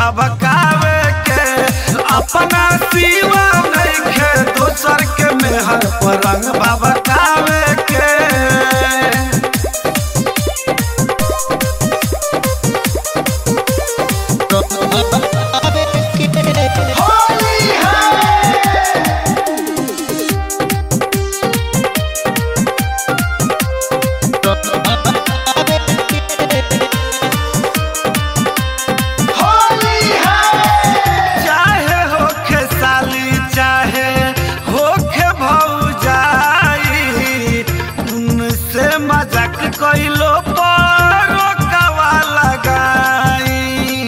भभकावे के अपना सिवा नइखे दोसर के मेहर पर रंग भभकावे के। कइलो पर कवा लगाई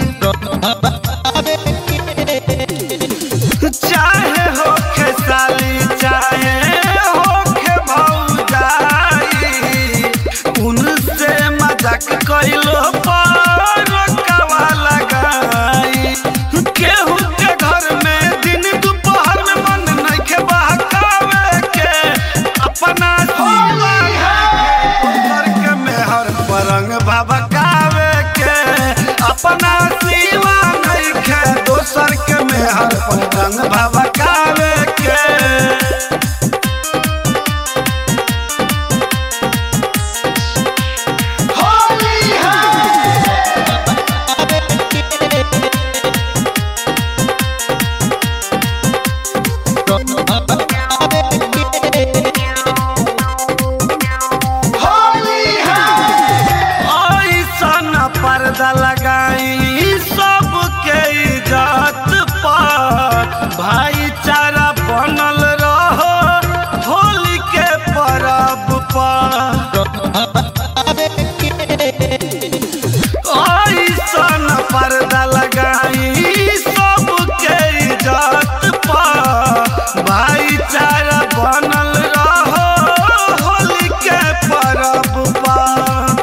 चाहे होखे साली चाहे होखे भौजाई उनसे मजाक कइलो पर कवा लगाई। केहू के घर में दिन दोपहर में मन नइखे बहकावे के अपना रंग भभकावे के अपना सिवा नइखे दोसर के मेहर पर रंग भभकावे के। पर्दा लगाई सबके इज्जत पर भाईचारा बनल रहो होली के परब पर। ऐसन पर्दा लगाई सबके इज्जत पर भाईचारा बनल रहो होली के परब पर।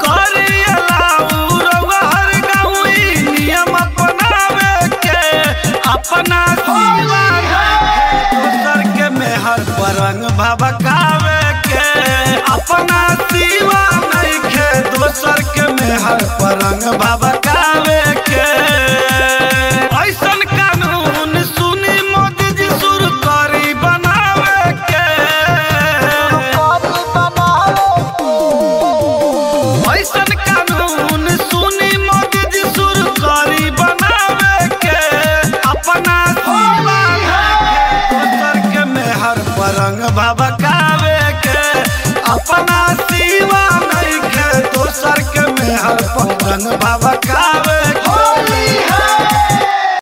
अपना सिवा दोसर के मेहर पर रंग भभकावे के अपना सिवा नइखे दोसर के मेहर पर रंग भभकावे के। ऐसन कानून सुनी मोदी जी शुरू करी बनावे के ऐसन कानून सुनी मोदी जी शुरू करी बनावे के अपना सिवा दोसर के मेहर पर रंग भभकावे के अपना सिवा नइखे दोसर के मेहर पर रंग भभकावे के।